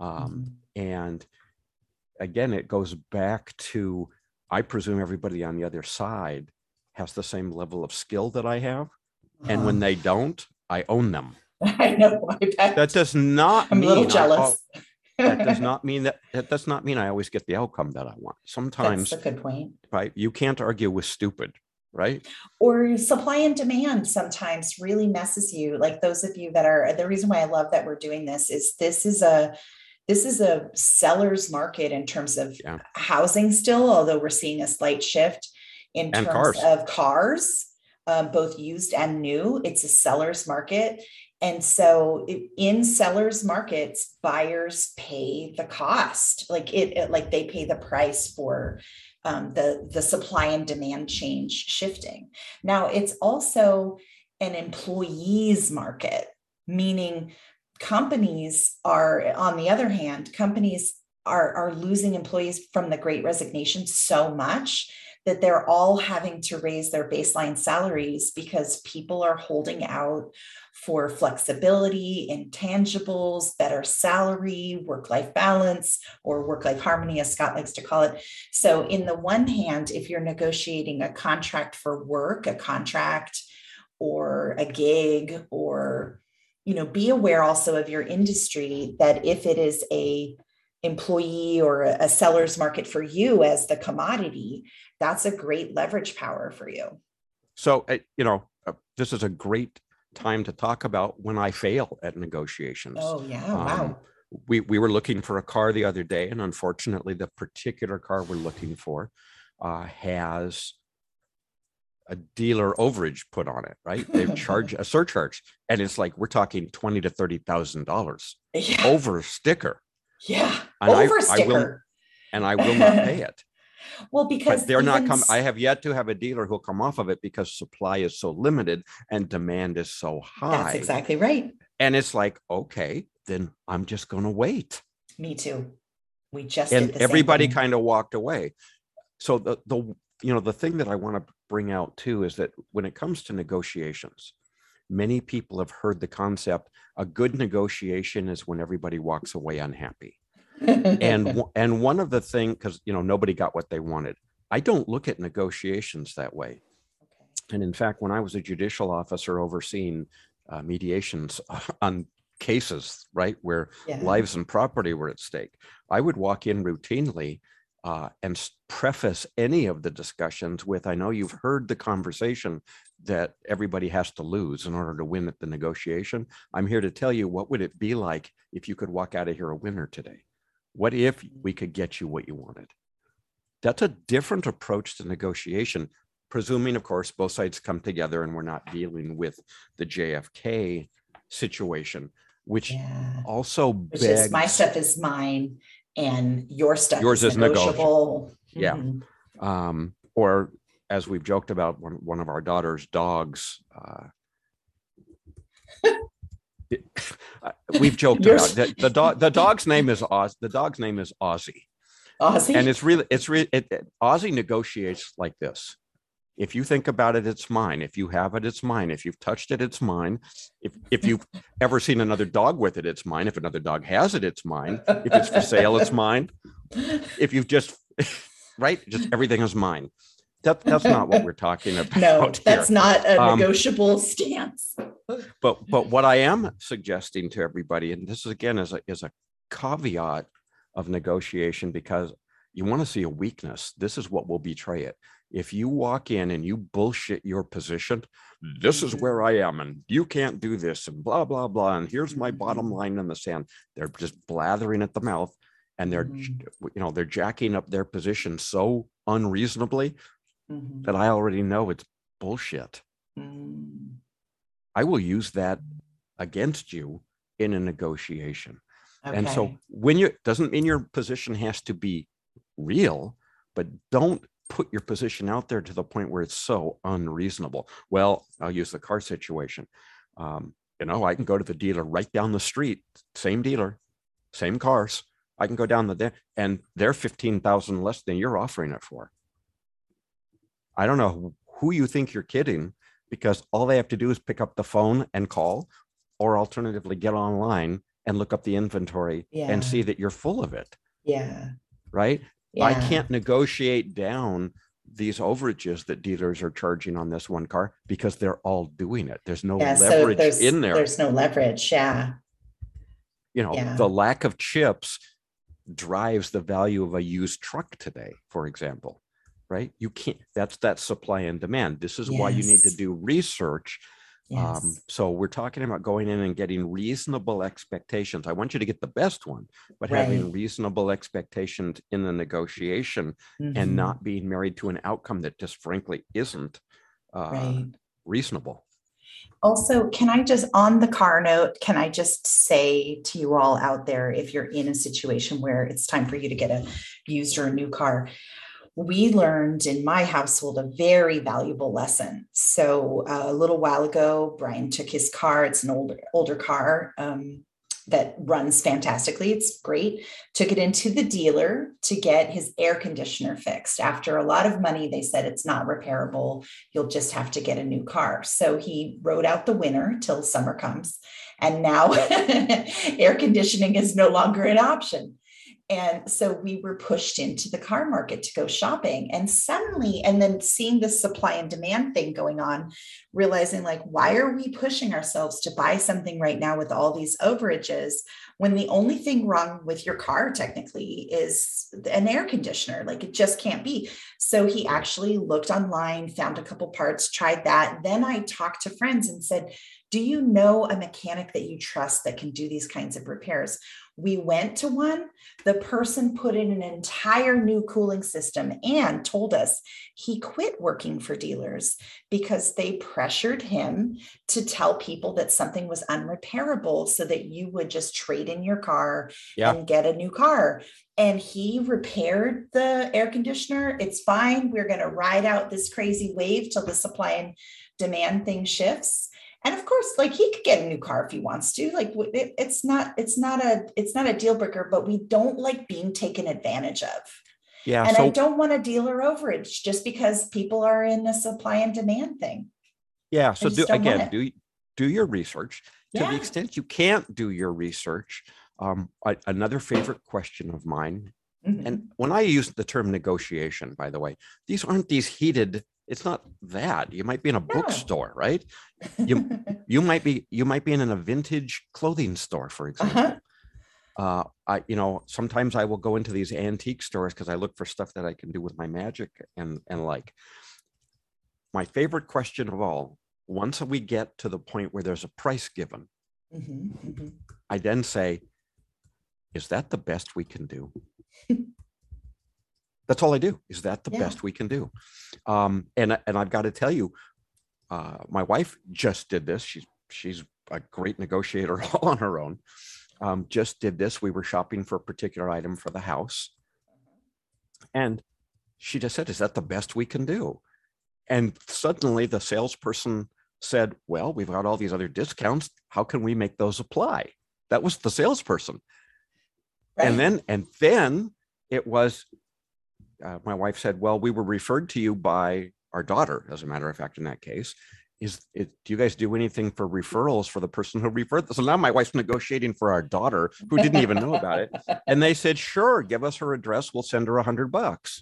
And again, it goes back to, I presume everybody on the other side has the same level of skill that I have. And when they don't, I own them. I know. That does not I'm mean a little jealous. that does not mean I always get the outcome that I want. Sometimes that's a good point. Right? You can't argue with stupid, right? Or supply and demand sometimes really messes you. Like those of you that are, the reason why I love that we're doing this is this is a seller's market in terms of housing still, although we're seeing a slight shift in terms of cars, both used and new. It's a seller's market. And so in sellers markets, buyers pay the cost, like they pay the price for the supply and demand change shifting. Now it's also an employees market, meaning companies are, on the other hand, companies are losing employees from the Great Resignation so much that they're all having to raise their baseline salaries because people are holding out for flexibility, intangibles, better salary, work-life balance, or work-life harmony, as Scott likes to call it. So in the one hand, if you're negotiating a contract for work, a contract or a gig, or, be aware also of your industry, that if it is a employee or a seller's market for you as the commodity, that's a great leverage power for you. So, this is a great time to talk about when I fail at negotiations. Oh, yeah. Wow. We were looking for a car the other day, and unfortunately, the particular car we're looking for has a dealer overage put on it, right? They charge a surcharge, and it's like we're talking $20,000 to $30,000 over sticker. Yeah, and over sticker. I will not pay it. Well, because they're not come. I have yet to have a dealer who'll come off of it because supply is so limited and demand is so high. That's exactly right. And it's like, okay, then I'm just going to wait. Me too. We just and everybody kind of walked away. So the thing that I want to bring out too is that when it comes to negotiations, many people have heard the concept: a good negotiation is when everybody walks away unhappy. and one of the things, because nobody got what they wanted. I don't look at negotiations that way. Okay. And in fact, when I was a judicial officer overseeing mediations on cases, right, where lives and property were at stake, I would walk in routinely and preface any of the discussions with, I know you've heard the conversation that everybody has to lose in order to win at the negotiation. I'm here to tell you, what would it be like if you could walk out of here a winner today? What if we could get you what you wanted? That's a different approach to negotiation, presuming, of course, both sides come together and we're not dealing with the JFK situation, which also which is my stuff is mine and your stuff yours is negotiable. Yeah. Mm-hmm. Or as we've joked about, one of our daughter's dogs, we've joked about that. The dog's name is the dog's name is Ozzy. Ozzy? And Ozzy negotiates like this. If you think about it, it's mine. If you have it, it's mine. If you've touched it, it's mine. If you've ever seen another dog with it, it's mine. If another dog has it, it's mine. If it's for sale, it's mine. If you've just, right, just everything is mine. That's not what we're talking about. No, that's not a negotiable stance. But what I am suggesting to everybody, and this is again is a caveat of negotiation, because you want to see a weakness. This is what will betray it. If you walk in and you bullshit your position, this is where I am, and you can't do this, and blah, blah, blah, and here's my bottom line in the sand. They're just blathering at the mouth, and they're jacking up their position so unreasonably that I already know it's bullshit. I will use that against you in a negotiation. Okay. And so doesn't mean your position has to be real, but don't put your position out there to the point where it's so unreasonable. Well, I'll use the car situation. I can go to the dealer right down the street, same dealer, same cars. I can go down and they're $15,000 less than you're offering it for. I don't know who you think you're kidding, because all they have to do is pick up the phone and call, or alternatively get online and look up the inventory and see that you're full of it. Yeah. Right. Yeah. I can't negotiate down these overages that dealers are charging on this one car because they're all doing it. There's no leverage in there. There's no leverage. Yeah. The lack of chips drives the value of a used truck today, for example. Right? You can't, that's that supply and demand. This is why you need to do research. Yes. So we're talking about going in and getting reasonable expectations. I want you to get the best one, but having reasonable expectations in the negotiation and not being married to an outcome that just frankly isn't reasonable. Also, on the car note, can I just say to you all out there, if you're in a situation where it's time for you to get a used or a new car, we learned in my household a very valuable lesson. So a little while ago, Brian took his car. It's an older car that runs fantastically. It's great. Took it into the dealer to get his air conditioner fixed. After a lot of money, they said it's not repairable. You'll just have to get a new car. So he rode out the winter till summer comes. And now air conditioning is no longer an option. And so we were pushed into the car market to go shopping, and suddenly, and then seeing the supply and demand thing going on, realizing like, why are we pushing ourselves to buy something right now with all these overages when the only thing wrong with your car technically is an air conditioner? Like, it just can't be. So he actually looked online, found a couple parts, tried that. Then I talked to friends and said, do you know a mechanic that you trust that can do these kinds of repairs? We went to one. The person put in an entire new cooling system and told us he quit working for dealers because they pressured him to tell people that something was unrepairable so that you would just trade in your car and get a new car. And he repaired the air conditioner. It's fine. We're going to ride out this crazy wave till the supply and demand thing shifts. And of course, like, he could get a new car if he wants to. Like, it's not a deal breaker, but we don't like being taken advantage of. Yeah. And I don't want a dealer overage just because people are in a supply and demand thing. Yeah. So do your research. To the extent you can't do your research. Another favorite question of mine. And when I use the term negotiation, by the way, these aren't these heated. It's not that. You might be in a bookstore, right? You might be in a vintage clothing store, for example. Sometimes I will go into these antique stores because I look for stuff that I can do with my magic and like. My favorite question of all, once we get to the point where there's a price given, I then say, is that the best we can do? That's all I do. Is that the best we can do? And I've got to tell you, my wife just did this. She's a great negotiator all on her own. Just did this. We were shopping for a particular item for the house. And she just said, is that the best we can do? And suddenly the salesperson said, well, we've got all these other discounts. How can we make those apply? That was the salesperson. Right. And then it was, my wife said, well, we were referred to you by our daughter, as a matter of fact, in that case. Do you guys do anything for referrals for the person who referred this? So now my wife's negotiating for our daughter who didn't even know about it. And they said, sure, give us her address. We'll send her $100.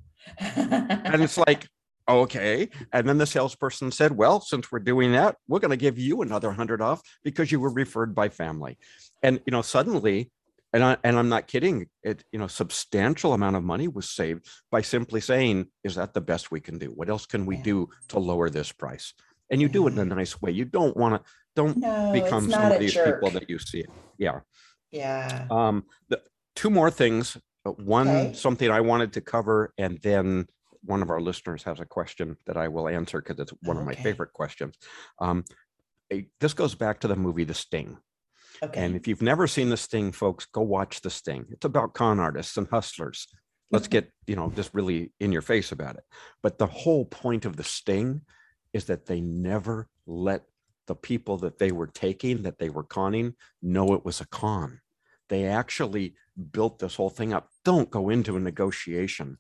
And it's like, okay. And then the salesperson said, well, since we're doing that, we're going to give you another 100 off because you were referred by family. And, suddenly, and I'm not kidding, substantial amount of money was saved by simply saying, is that the best we can do? What else can we do to lower this price? And you do it in a nice way. You don't become some of these people that you see. Yeah. Yeah. Two more things. One, something I wanted to cover, and then one of our listeners has a question that I will answer because it's one of my favorite questions. This goes back to the movie The Sting. Okay. And if you've never seen The Sting, folks, go watch The Sting. It's about con artists and hustlers. Let's get, just really in your face about it. But the whole point of The Sting is that they never let the people that they were taking, that they were conning, know it was a con. They actually built this whole thing up. Don't go into a negotiation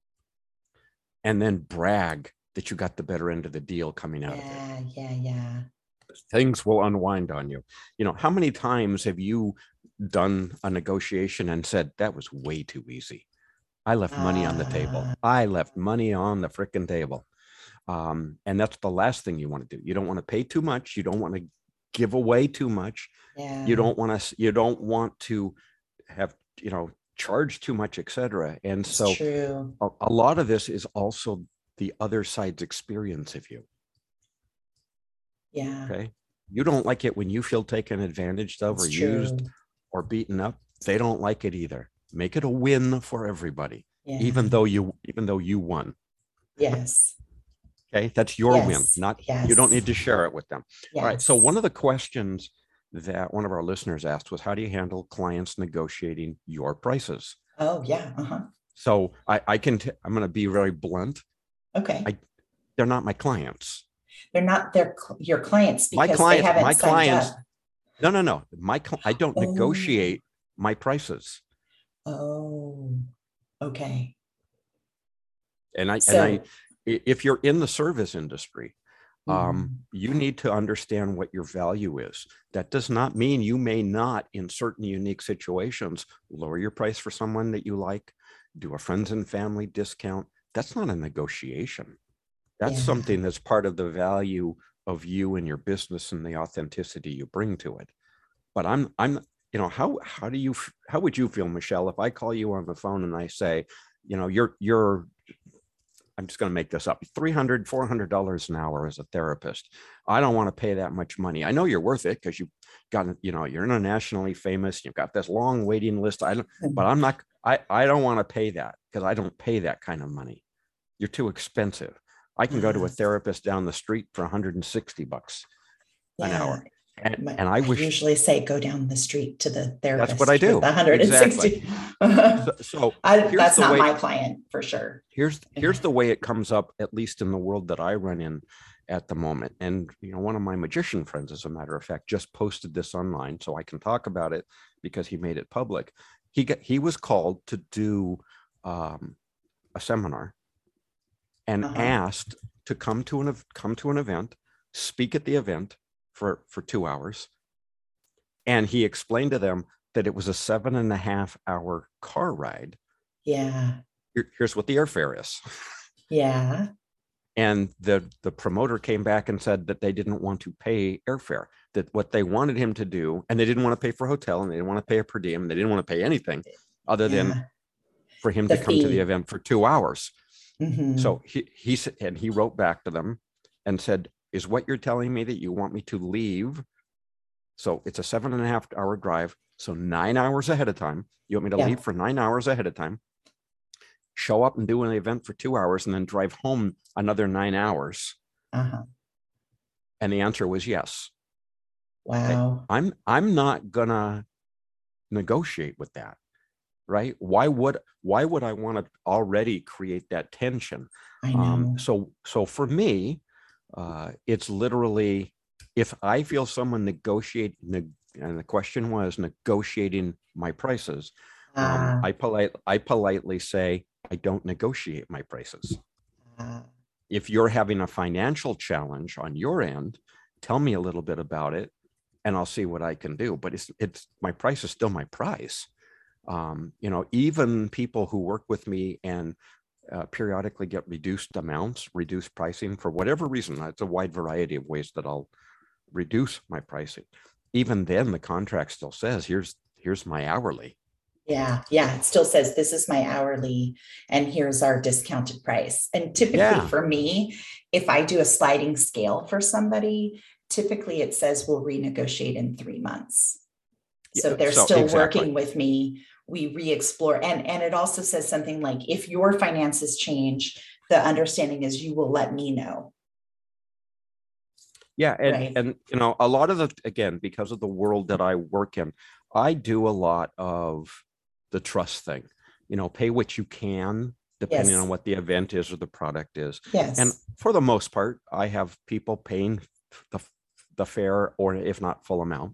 and then brag that you got the better end of the deal coming out of it. Yeah. Things will unwind on you. How many times have you done a negotiation and said, that was way too easy? I left money on the table. I left money on the frickin' table. And that's the last thing you want to do. You don't want to pay too much. You don't want to give away too much. Yeah. You don't want to have, charge too much, etc. And it's so true. A lot of this is also the other side's experience of you. Yeah. Okay. You don't like it when you feel taken advantage of, or used or beaten up. They don't like it either. Make it a win for everybody, even though you won. Yes. Okay. That's your win. You don't need to share it with them. Yes. All right. So one of the questions that one of our listeners asked was, how do you handle clients negotiating your prices? Oh, yeah. So I'm going to be very blunt. Okay. They're not my clients. They're not your clients because they haven't signed up. No. I don't negotiate my prices. Oh, okay. And if you're in the service industry, you need to understand what your value is. That does not mean you may not, in certain unique situations, lower your price for someone that you like, do a friends and family discount. That's not a negotiation. That's something that's part of the value of you and your business and the authenticity you bring to it. But how would you feel, Michelle, if I call you on the phone and I say, you're I'm just going to make this up, $300, $400 an hour as a therapist. I don't want to pay that much money. I know you're worth it because you've got, you're internationally famous. You've got this long waiting list. I don't want to pay that because I don't pay that kind of money. You're too expensive. I can go to a therapist down the street for $160 an hour. And I usually say, go down the street to the therapist. That's what I do. 160. Exactly. So that's not my client for sure. Here's the way it comes up, at least in the world that I run in at the moment. And, one of my magician friends, as a matter of fact, just posted this online, so I can talk about it because he made it public. He was called to do a seminar and asked to come to an event, speak at the event for 2 hours. And he explained to them that it was a 7.5 hour car ride. Yeah. Here's what the airfare is. Yeah. And the promoter came back and said that they didn't want to pay airfare, that what they wanted him to do, and they didn't want to pay for a hotel, and they didn't want to pay a per diem, and they didn't want to pay anything other than for him The to come to the fee. event for 2 hours. Mhm. So he wrote back to them and said, is what you're telling me that you want me to leave? So it's a 7.5 hour drive. So 9 hours ahead of time. You want me to Yeah. leave for 9 hours ahead of time, show up and do an event for 2 hours, and then drive home another 9 hours? Uh-huh. And the answer was yes. Wow. Okay. I'm not gonna negotiate with that, right? Why would I want to already create that tension? I know. So for me, it's literally, if I feel someone and the question was negotiating my prices, I politely say, I don't negotiate my prices. If you're having a financial challenge on your end, tell me a little bit about it and I'll see what I can do. But it's my price is still my price. Even people who work with me and periodically get reduced pricing for whatever reason, it's a wide variety of ways that I'll reduce my pricing. Even then, the contract still says, here's my hourly. Yeah. It still says this is my hourly and here's our discounted price. And typically for me, if I do a sliding scale for somebody, typically it says we'll renegotiate in 3 months. So they're still working with me. We re-explore. And it also says something like, if your finances change, the understanding is you will let me know. Yeah. And a lot of again, because of the world that I work in, I do a lot of the trust thing, pay what you can, depending on what the event is or the product is. Yes. And for the most part, I have people paying the fare, or if not full amount.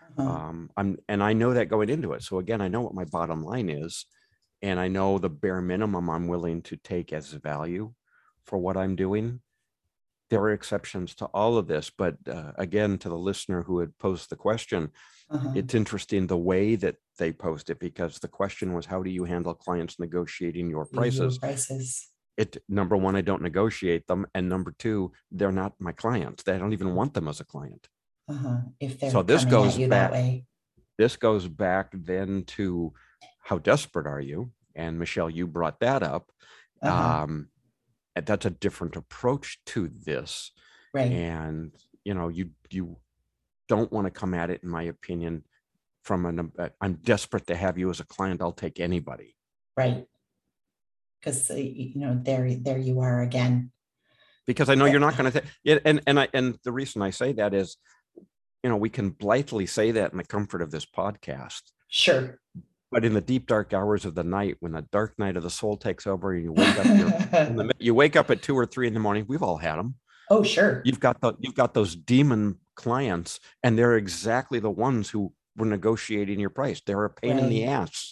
And I know that going into it. So again, I know what my bottom line is, and I know the bare minimum I'm willing to take as value for what I'm doing. There are exceptions to all of this, but again, to the listener who had posed the question, it's interesting the way that they posed it, because the question was, how do you handle clients negotiating your prices? Number one, I don't negotiate them. And number two, they're not my clients. I don't even want them as a client. If they're so this coming goes at you back, that way. This goes back then to how desperate are you? And Michelle, you brought that up. And that's a different approach to this. Right. And, you don't want to come at it, in my opinion, from I'm desperate to have you as a client. I'll take anybody. Right. Because, there you are again. Because I know you're not going to take it. And the reason I say that is, we can blithely say that in the comfort of this podcast. Sure. But in the deep, dark hours of the night, when the dark night of the soul takes over and you wake up, you wake up at 2 or 3 in the morning, we've all had them. Oh, sure. You've got those demon clients, and they're exactly the ones who were negotiating your price. They're a pain in the ass.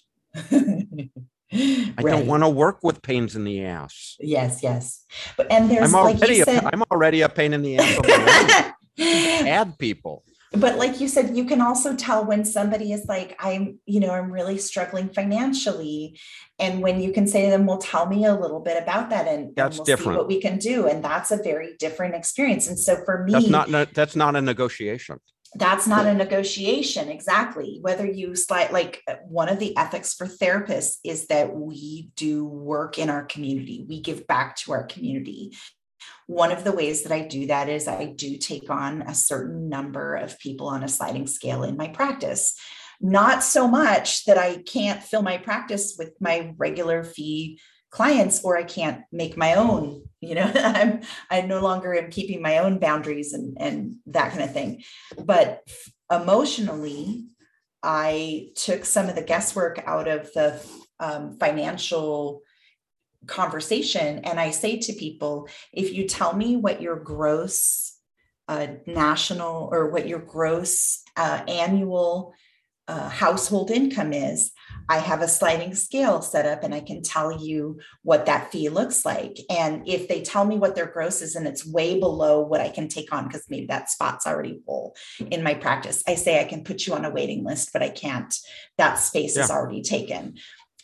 I don't want to work with pains in the ass. Yes. And there's I'm already a pain in the ass. Add people. But like you said, you can also tell when somebody is like, I'm really struggling financially. And when you can say to them, well, tell me a little bit about that. And we'll see what we can do. And that's a very different experience. And so for me, that's not a negotiation. That's not a negotiation. Exactly. Whether you one of the ethics for therapists is that we do work in our community. We give back to our community. One of the ways that I do that is I do take on a certain number of people on a sliding scale in my practice. Not so much that I can't fill my practice with my regular fee clients, or I can't make my own, I no longer am keeping my own boundaries and that kind of thing. But emotionally, I took some of the guesswork out of the financial conversation. And I say to people, if you tell me what your gross national or what your gross annual household income is, I have a sliding scale set up and I can tell you what that fee looks like. And if they tell me what their gross is and it's way below what I can take on, because maybe that spot's already full in my practice, I say I can put you on a waiting list, but I can't, that space is already taken.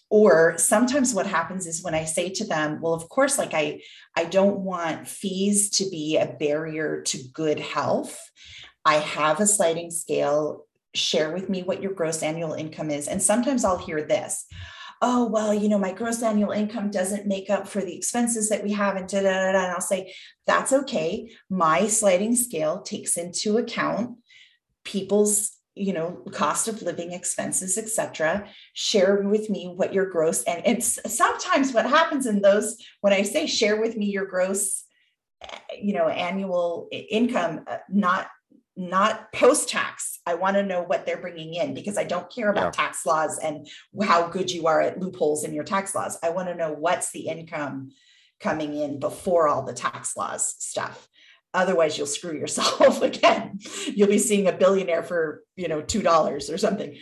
Or sometimes what happens is when I say to them, well, of course, like I don't want fees to be a barrier to good health. I have a sliding scale. Share with me what your gross annual income is. And sometimes I'll hear this. Oh, well, my gross annual income doesn't make up for the expenses that we have. And and I'll say, that's okay. My sliding scale takes into account people's cost of living expenses, etc. Share with me what your gross, and it's sometimes what happens in those, when I say share with me your gross, annual income, not post-tax. I want to know what they're bringing in, because I don't care about tax laws and how good you are at loopholes in your tax laws. I want to know what's the income coming in before all the tax laws stuff. Otherwise, you'll screw yourself again. You'll be seeing a billionaire for, $2 or something.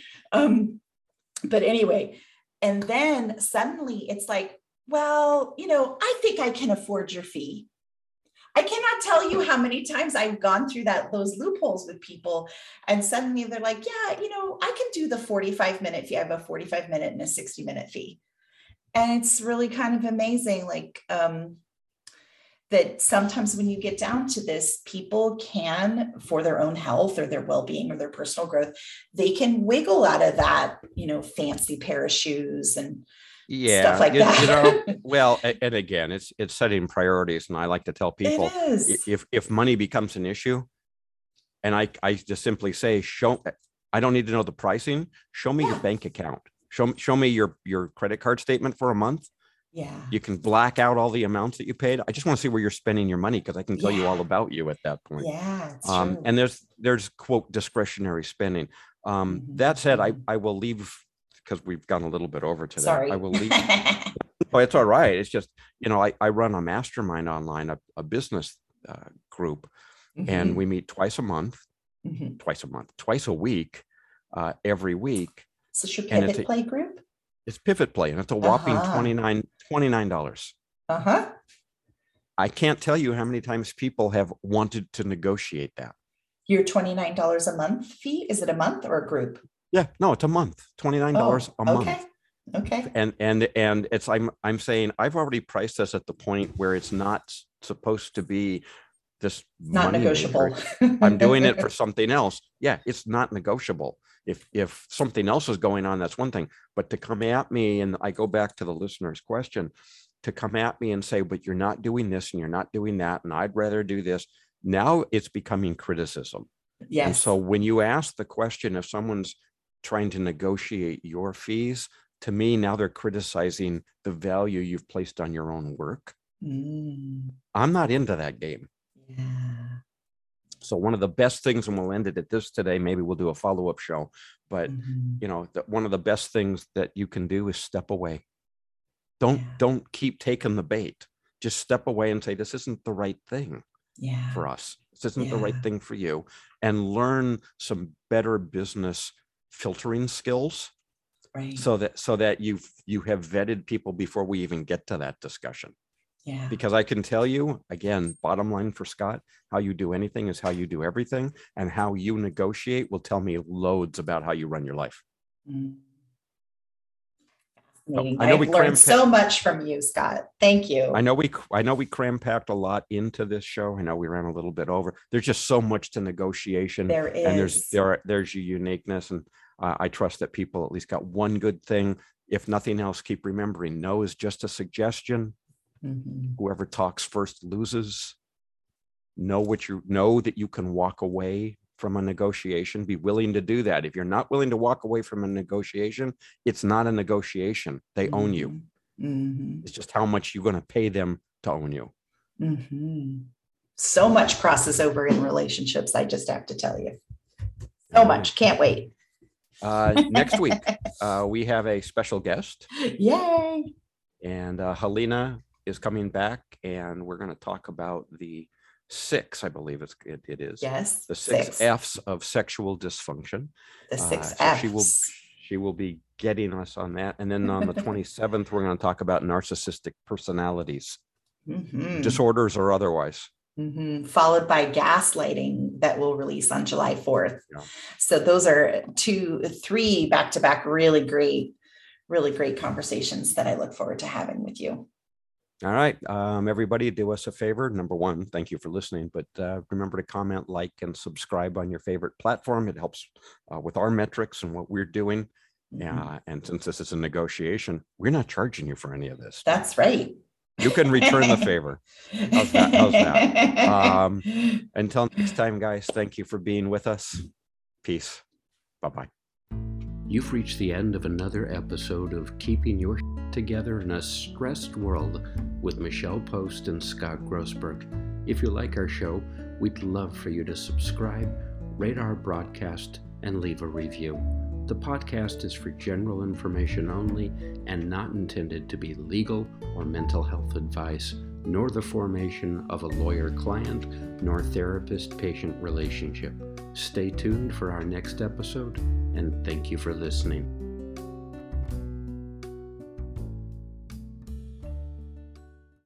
But anyway, and then suddenly it's like, well, I think I can afford your fee. I cannot tell you how many times I've gone through those loopholes with people. And suddenly they're like, yeah, I can do the 45-minute fee. I have a 45-minute and a 60-minute fee. And it's really kind of amazing. Like, that sometimes when you get down to this, people can, for their own health or their well-being or their personal growth, they can wiggle out of that, fancy pair of shoes and stuff like that. Well, and again, it's setting priorities. And I like to tell people, if money becomes an issue, and I just simply say, I don't need to know the pricing. Show me your bank account. Show me your credit card statement for a month. Yeah. You can black out all the amounts that you paid. I just want to see where you're spending your money, because I can tell you all about you at that point. Yeah. It's true. And there's quote discretionary spending. That said, I will leave, because we've gone a little bit over today. Sorry. I will leave. Oh, it's all right. It's just, I run a mastermind online, a business group, and we meet twice a week, every week. So it's your Pivot Play group? It's Pivot Play, and it's a whopping $29. I can't tell you how many times people have wanted to negotiate that. Your $29 a month fee? Is it a month or a group? Yeah, no, it's a month. $29 a month. Okay. And it's I'm saying I've already priced this at the point where it's not supposed to be this not negotiable. I'm doing it for something else. Yeah, it's not negotiable. If something else is going on, that's one thing. But to come at me, and I go back to the listener's question, to come at me and say, but you're not doing this and you're not doing that, and I'd rather do this. Now it's becoming criticism. Yes. And so when you ask the question, if someone's trying to negotiate your fees, to me, now they're criticizing the value you've placed on your own work. I'm not into that game. Yeah. So one of the best things, and we'll end it at this today, maybe we'll do a follow-up show, but one of the best things that you can do is step away. Don't keep taking the bait. Just step away and say, this isn't the right thing for us. This isn't the right thing for you. And learn some better business filtering skills. Right. So that you have vetted people before we even get to that discussion. Yeah. Because I can tell you, again, bottom line for Scott, how you do anything is how you do everything, and how you negotiate will tell me loads about how you run your life. I've learned so much from you, Scott. Thank you. I know we cram-packed a lot into this show. I know we ran a little bit over. There's just so much to negotiation. There is. And there's your uniqueness. And I trust that people at least got one good thing. If nothing else, keep remembering, no is just a suggestion. Whoever talks first loses. Know that you can walk away from a negotiation. Be willing to do that. If you're not willing to walk away from a negotiation, it's not a negotiation. They own you. It's just how much you're going to pay them to own you. So much crosses over in relationships. I just have to tell you. So much. Can't wait. Next week, we have a special guest. Yay. And Helena is coming back, and we're going to talk about the 6, I believe it is. Yes. The 6 F's of sexual dysfunction. The 6 F's. She will be getting us on that. And then on the 27th, we're going to talk about narcissistic personalities, disorders or otherwise. Followed by gaslighting that will release on July 4th. Yeah. So those are 2-3 back-to-back really great really great conversations that I look forward to having with you. All right. Everybody, do us a favor. Number one, thank you for listening, but remember to comment, like, and subscribe on your favorite platform. It helps with our metrics and what we're doing. And since this is a negotiation, we're not charging you for any of this. That's right. You can return the favor. How's that? How's that? Until next time, guys, thank you for being with us. Peace. Bye-bye. You've reached the end of another episode of Keeping Your Together in a Stressed World with Michelle Post and Scott Grossberg. If you like our show, we'd love for you to subscribe, rate our broadcast, and leave a review. The podcast is for general information only and not intended to be legal or mental health advice, nor the formation of a lawyer-client nor therapist-patient relationship. Stay tuned for our next episode, and thank you for listening.